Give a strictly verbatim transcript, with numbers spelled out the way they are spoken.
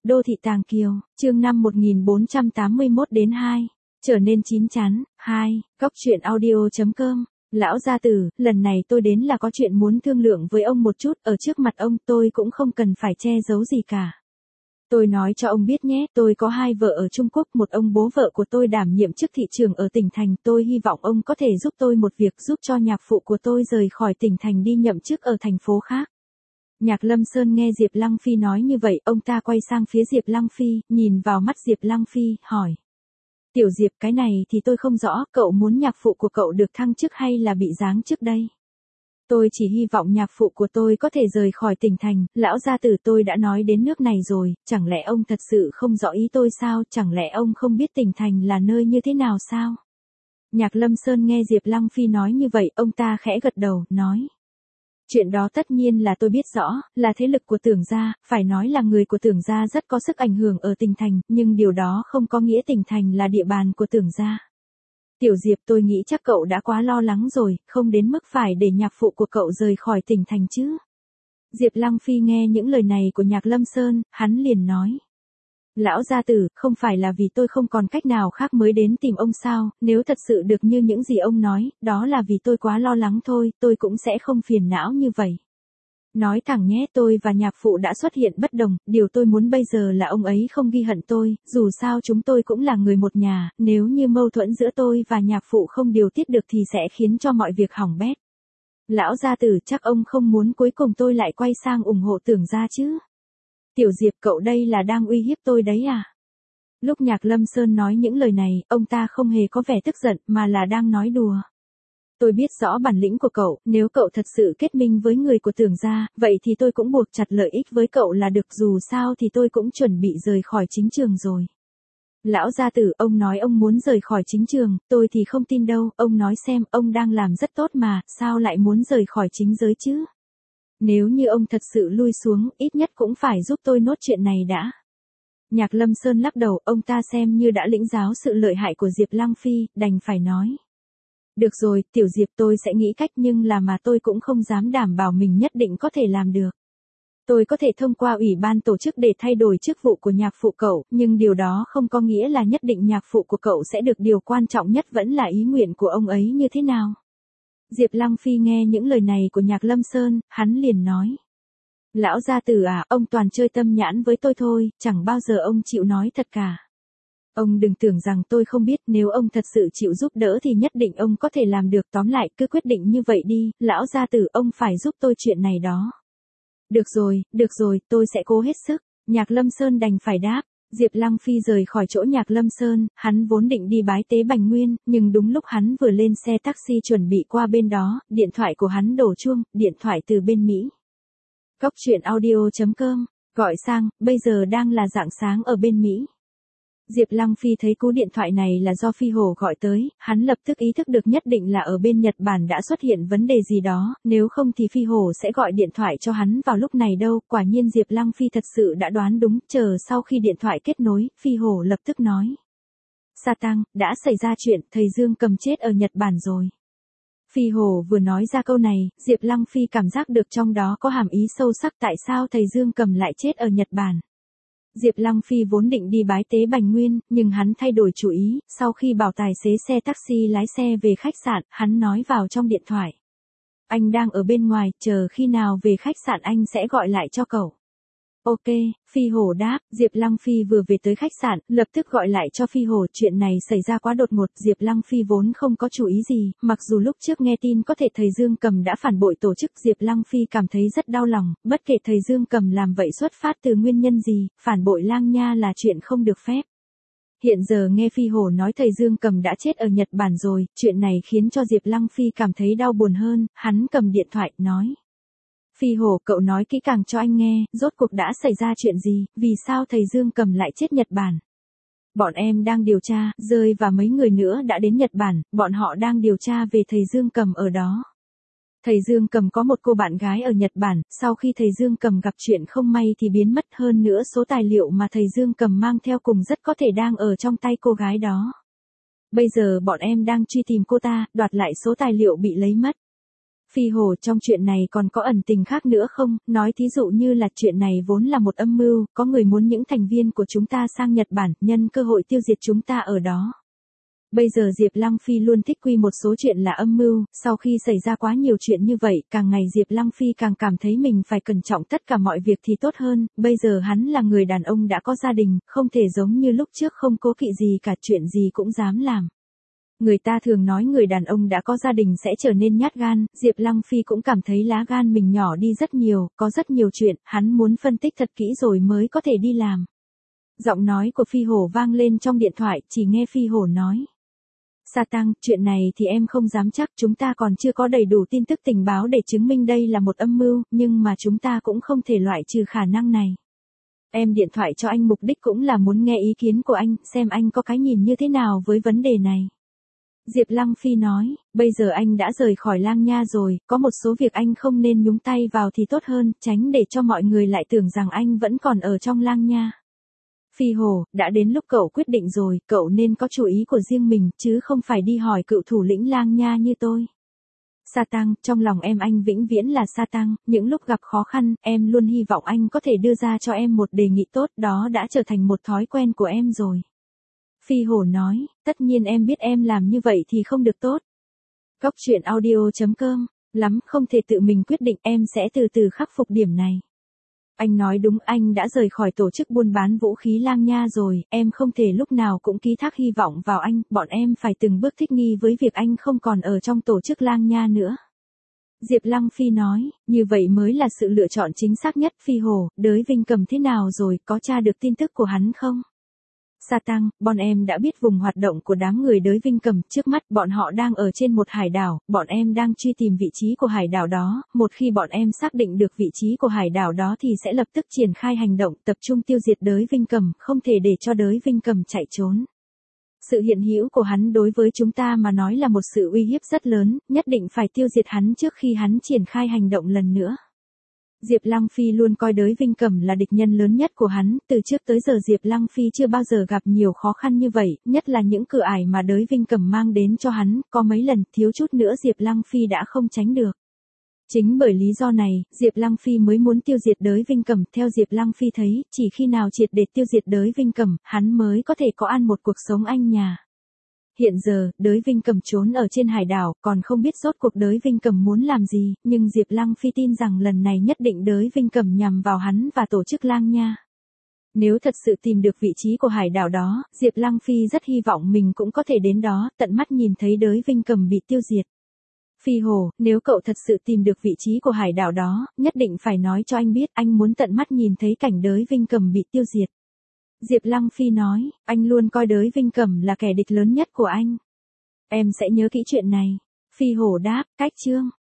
Đô thị Tàng Kiều, chương năm một nghìn bốn trăm tám mươi mốt đến hai. Trở nên chín chắn, hai. Góc truyện audio chấm com. Lão gia tử, lần này tôi đến là có chuyện muốn thương lượng với ông một chút, ở trước mặt ông tôi cũng không cần phải che giấu gì cả. Tôi nói cho ông biết nhé, tôi có hai vợ ở Trung Quốc, một ông bố vợ của tôi đảm nhiệm chức thị trường ở tỉnh thành, tôi hy vọng ông có thể giúp tôi một việc, giúp cho nhạc phụ của tôi rời khỏi tỉnh thành đi nhậm chức ở thành phố khác. Nhạc Lâm Sơn nghe Diệp Lăng Phi nói như vậy, ông ta quay sang phía Diệp Lăng Phi, nhìn vào mắt Diệp Lăng Phi, hỏi. Tiểu Diệp, cái này thì tôi không rõ, cậu muốn nhạc phụ của cậu được thăng chức hay là bị giáng chức đây? Tôi chỉ hy vọng nhạc phụ của tôi có thể rời khỏi tỉnh thành, lão gia tử, tôi đã nói đến nước này rồi, chẳng lẽ ông thật sự không rõ ý tôi sao, chẳng lẽ ông không biết tỉnh thành là nơi như thế nào sao? Nhạc Lâm Sơn nghe Diệp Lăng Phi nói như vậy, ông ta khẽ gật đầu, nói. Chuyện đó tất nhiên là tôi biết rõ, là thế lực của Tưởng gia, phải nói là người của Tưởng gia rất có sức ảnh hưởng ở tỉnh thành, nhưng điều đó không có nghĩa tỉnh thành là địa bàn của Tưởng gia. Tiểu Diệp, tôi nghĩ chắc cậu đã quá lo lắng rồi, không đến mức phải để nhạc phụ của cậu rời khỏi tỉnh thành chứ. Diệp Lăng Phi nghe những lời này của Nhạc Lâm Sơn, hắn liền nói. Lão gia tử, không phải là vì tôi không còn cách nào khác mới đến tìm ông sao, nếu thật sự được như những gì ông nói, đó là vì tôi quá lo lắng thôi, tôi cũng sẽ không phiền não như vậy. Nói thẳng nhé, tôi và nhạc phụ đã xuất hiện bất đồng, điều tôi muốn bây giờ là ông ấy không ghi hận tôi, dù sao chúng tôi cũng là người một nhà, nếu như mâu thuẫn giữa tôi và nhạc phụ không điều tiết được thì sẽ khiến cho mọi việc hỏng bét. Lão gia tử, chắc ông không muốn cuối cùng tôi lại quay sang ủng hộ Tưởng gia chứ? Tiểu Diệp, cậu đây là đang uy hiếp tôi đấy à? Lúc Nhạc Lâm Sơn nói những lời này, ông ta không hề có vẻ tức giận, mà là đang nói đùa. Tôi biết rõ bản lĩnh của cậu, nếu cậu thật sự kết minh với người của Tưởng gia, vậy thì tôi cũng buộc chặt lợi ích với cậu là được, dù sao thì tôi cũng chuẩn bị rời khỏi chính trường rồi. Lão gia tử, ông nói ông muốn rời khỏi chính trường, tôi thì không tin đâu, ông nói xem, ông đang làm rất tốt mà, sao lại muốn rời khỏi chính giới chứ? Nếu như ông thật sự lui xuống, ít nhất cũng phải giúp tôi nốt chuyện này đã. Nhạc Lâm Sơn lắc đầu, ông ta xem như đã lĩnh giáo sự lợi hại của Diệp Lăng Phi, đành phải nói. Được rồi, Tiểu Diệp, tôi sẽ nghĩ cách, nhưng là mà tôi cũng không dám đảm bảo mình nhất định có thể làm được. Tôi có thể thông qua ủy ban tổ chức để thay đổi chức vụ của nhạc phụ cậu, nhưng điều đó không có nghĩa là nhất định nhạc phụ của cậu sẽ được, điều quan trọng nhất vẫn là ý nguyện của ông ấy như thế nào. Diệp Lăng Phi nghe những lời này của Nhạc Lâm Sơn, hắn liền nói. Lão gia tử à, ông toàn chơi tâm nhãn với tôi thôi, chẳng bao giờ ông chịu nói thật cả. Ông đừng tưởng rằng tôi không biết, nếu ông thật sự chịu giúp đỡ thì nhất định ông có thể làm được, tóm lại cứ quyết định như vậy đi, lão gia tử, ông phải giúp tôi chuyện này đó. Được rồi, được rồi, tôi sẽ cố hết sức, Nhạc Lâm Sơn đành phải đáp. Diệp Lăng Phi rời khỏi chỗ Nhạc Lâm Sơn, hắn vốn định đi bái tế Bành Nguyên, nhưng đúng lúc hắn vừa lên xe taxi chuẩn bị qua bên đó, điện thoại của hắn đổ chuông, điện thoại từ bên Mỹ. Góc truyện audio chấm com, gọi sang, bây giờ đang là rạng sáng ở bên Mỹ. Diệp Lăng Phi thấy cú điện thoại này là do Phi Hổ gọi tới, hắn lập tức ý thức được nhất định là ở bên Nhật Bản đã xuất hiện vấn đề gì đó, nếu không thì Phi Hổ sẽ gọi điện thoại cho hắn vào lúc này đâu, quả nhiên Diệp Lăng Phi thật sự đã đoán đúng, chờ sau khi điện thoại kết nối, Phi Hổ lập tức nói. Sa Tăng, đã xảy ra chuyện, thầy Dương Cầm chết ở Nhật Bản rồi. Phi Hổ vừa nói ra câu này, Diệp Lăng Phi cảm giác được trong đó có hàm ý sâu sắc, tại sao thầy Dương Cầm lại chết ở Nhật Bản. Diệp Lăng Phi vốn định đi bái tế Bành Nguyên, nhưng hắn thay đổi chủ ý, sau khi bảo tài xế xe taxi lái xe về khách sạn, hắn nói vào trong điện thoại. Anh đang ở bên ngoài, chờ khi nào về khách sạn anh sẽ gọi lại cho cậu. Ok, Phi Hổ đáp, Diệp Lăng Phi vừa về tới khách sạn, lập tức gọi lại cho Phi Hổ, chuyện này xảy ra quá đột ngột, Diệp Lăng Phi vốn không có chủ ý gì, mặc dù lúc trước nghe tin có thể thầy Dương Cầm đã phản bội tổ chức, Diệp Lăng Phi cảm thấy rất đau lòng, bất kể thầy Dương Cầm làm vậy xuất phát từ nguyên nhân gì, phản bội Lang Nha là chuyện không được phép. Hiện giờ nghe Phi Hổ nói thầy Dương Cầm đã chết ở Nhật Bản rồi, chuyện này khiến cho Diệp Lăng Phi cảm thấy đau buồn hơn, hắn cầm điện thoại, nói. Phi Hổ, cậu nói kỹ càng cho anh nghe, rốt cuộc đã xảy ra chuyện gì, vì sao thầy Dương Cầm lại chết Nhật Bản? Bọn em đang điều tra, Rơi và mấy người nữa đã đến Nhật Bản, bọn họ đang điều tra về thầy Dương Cầm ở đó. Thầy Dương Cầm có một cô bạn gái ở Nhật Bản, sau khi thầy Dương Cầm gặp chuyện không may thì biến mất, hơn nữa số tài liệu mà thầy Dương Cầm mang theo cùng rất có thể đang ở trong tay cô gái đó. Bây giờ bọn em đang truy tìm cô ta, đoạt lại số tài liệu bị lấy mất. Phi Hổ, trong chuyện này còn có ẩn tình khác nữa không, nói thí dụ như là chuyện này vốn là một âm mưu, có người muốn những thành viên của chúng ta sang Nhật Bản, nhân cơ hội tiêu diệt chúng ta ở đó. Bây giờ Diệp Lăng Phi luôn thích quy một số chuyện là âm mưu, sau khi xảy ra quá nhiều chuyện như vậy, càng ngày Diệp Lăng Phi càng cảm thấy mình phải cẩn trọng tất cả mọi việc thì tốt hơn, bây giờ hắn là người đàn ông đã có gia đình, không thể giống như lúc trước không cố kỵ gì cả, chuyện gì cũng dám làm. Người ta thường nói người đàn ông đã có gia đình sẽ trở nên nhát gan, Diệp Lăng Phi cũng cảm thấy lá gan mình nhỏ đi rất nhiều, có rất nhiều chuyện, hắn muốn phân tích thật kỹ rồi mới có thể đi làm. Giọng nói của Phi Hổ vang lên trong điện thoại, chỉ nghe Phi Hổ nói. Sa Tăng, chuyện này thì em không dám chắc, chúng ta còn chưa có đầy đủ tin tức tình báo để chứng minh đây là một âm mưu, nhưng mà chúng ta cũng không thể loại trừ khả năng này. Em điện thoại cho anh mục đích cũng là muốn nghe ý kiến của anh, xem anh có cái nhìn như thế nào với vấn đề này. Diệp Lăng Phi nói, bây giờ anh đã rời khỏi Lang Nha rồi, có một số việc anh không nên nhúng tay vào thì tốt hơn, tránh để cho mọi người lại tưởng rằng anh vẫn còn ở trong Lang Nha. Phi Hổ, đã đến lúc cậu quyết định rồi, cậu nên có chủ ý của riêng mình, chứ không phải đi hỏi cựu thủ lĩnh Lang Nha như tôi. Sa Tăng, trong lòng em anh vĩnh viễn là Sa Tăng, những lúc gặp khó khăn, em luôn hy vọng anh có thể đưa ra cho em một đề nghị tốt, đó đã trở thành một thói quen của em rồi. Phi Hổ nói, tất nhiên em biết em làm như vậy thì không được tốt. Góc truyện audio chấm com, lắm không thể tự mình quyết định, em sẽ từ từ khắc phục điểm này. Anh nói đúng, anh đã rời khỏi tổ chức buôn bán vũ khí Lang Nha rồi, em không thể lúc nào cũng ký thác hy vọng vào anh, bọn em phải từng bước thích nghi với việc anh không còn ở trong tổ chức Lang Nha nữa. Diệp Lăng Phi nói, như vậy mới là sự lựa chọn chính xác nhất. Phi Hổ, Đới Vinh Cầm thế nào rồi, có tra được tin tức của hắn không? Sa Tăng, bọn em đã biết vùng hoạt động của đám người Đới Vinh Cầm, trước mắt bọn họ đang ở trên một hải đảo, bọn em đang truy tìm vị trí của hải đảo đó, một khi bọn em xác định được vị trí của hải đảo đó thì sẽ lập tức triển khai hành động, tập trung tiêu diệt Đới Vinh Cầm, không thể để cho Đới Vinh Cầm chạy trốn. Sự hiện hữu của hắn đối với chúng ta mà nói là một sự uy hiếp rất lớn, nhất định phải tiêu diệt hắn trước khi hắn triển khai hành động lần nữa. Diệp Lăng Phi luôn coi Đới Vinh Cầm là địch nhân lớn nhất của hắn, từ trước tới giờ Diệp Lăng Phi chưa bao giờ gặp nhiều khó khăn như vậy, nhất là những cửa ải mà Đới Vinh Cầm mang đến cho hắn, có mấy lần thiếu chút nữa Diệp Lăng Phi đã không tránh được. Chính bởi lý do này, Diệp Lăng Phi mới muốn tiêu diệt Đới Vinh Cầm, theo Diệp Lăng Phi thấy, chỉ khi nào triệt để tiêu diệt Đới Vinh Cầm, hắn mới có thể có ăn một cuộc sống anh nhà. Hiện giờ, Đới Vinh Cầm trốn ở trên hải đảo, còn không biết rốt cuộc Đới Vinh Cầm muốn làm gì, nhưng Diệp Lăng Phi tin rằng lần này nhất định Đới Vinh Cầm nhằm vào hắn và tổ chức Lang Nha. Nếu thật sự tìm được vị trí của hải đảo đó, Diệp Lăng Phi rất hy vọng mình cũng có thể đến đó, tận mắt nhìn thấy Đới Vinh Cầm bị tiêu diệt. Phi Hổ, nếu cậu thật sự tìm được vị trí của hải đảo đó, nhất định phải nói cho anh biết, anh muốn tận mắt nhìn thấy cảnh Đới Vinh Cầm bị tiêu diệt. Diệp Lăng Phi nói, anh luôn coi Đới Vinh Cầm là kẻ địch lớn nhất của anh. Em sẽ nhớ kỹ chuyện này. Phi Hổ đáp, cách chương.